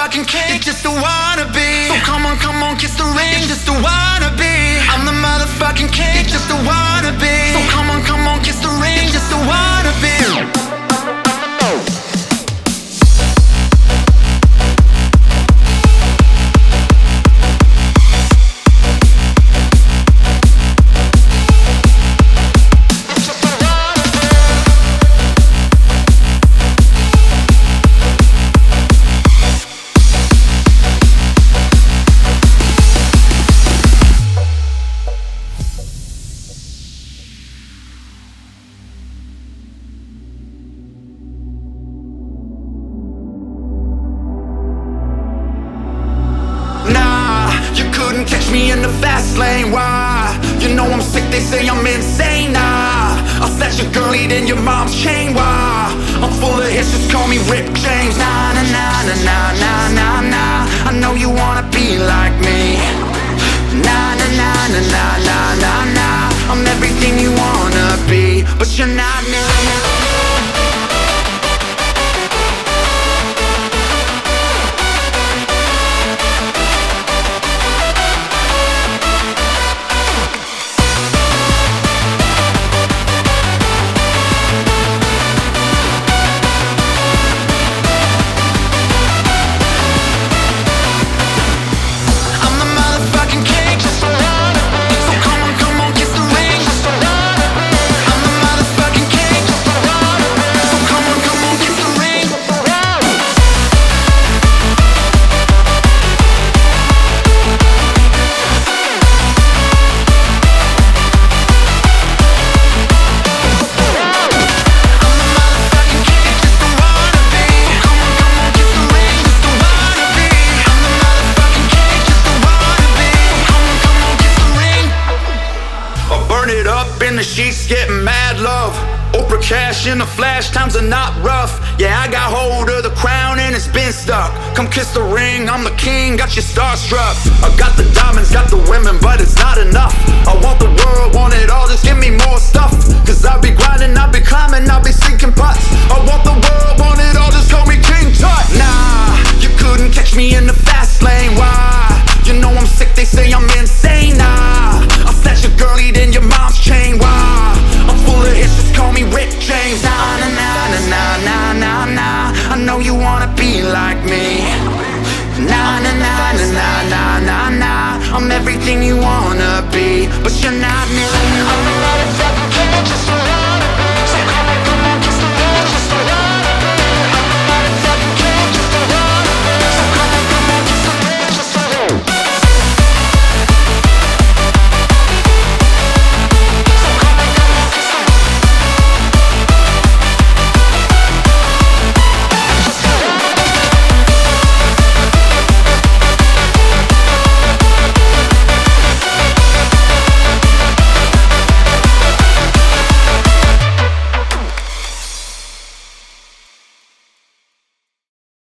motherfucking king. You're just a wannabe. So come on, kiss the ring. You're just a wannabe. I'm the motherfucking king. You're just a wannabe. So come on, kiss the ring. You're just a wannabe. Catch me in the fast lane, why? You know I'm sick, they say I'm insane, nah. I'll snatch your girl, eat in your mom's chain, why? I'm full of hits, just call me Rick James. Nah, nah, nah, nah, nah, nah, nah, nah. I know you wanna be like me. Nah, nah, nah, nah, nah, nah, nah, nah. I'm everything you wanna be, but you're not me. In the sheets, getting mad love. Oprah cash in the flash, times are not rough. Yeah, I got hold of the crown and it's been stuck. Come kiss the ring, I'm the king, got you starstruck. I got the diamonds, got the women, but it's not enough. I want the world, want it all, just give me more stuff. Cause I'll be grinding, I'll be climbing, I'll be sinking putts. I want the world, want it all, just call me King Tut. Nah, you couldn't catch me in the fast lane, why? You know I'm sick, they say I'm insane, nah. I'll snatch your girl, eat in your mom's chain, why? I'm full of hits, just call me Rick James. Nah, nah, nah, nah, nah, nah, nah. I know you wanna be like me. Nah, nah, nah, nah, nah, nah, nah, nah. I'm everything you wanna be, but you're not me.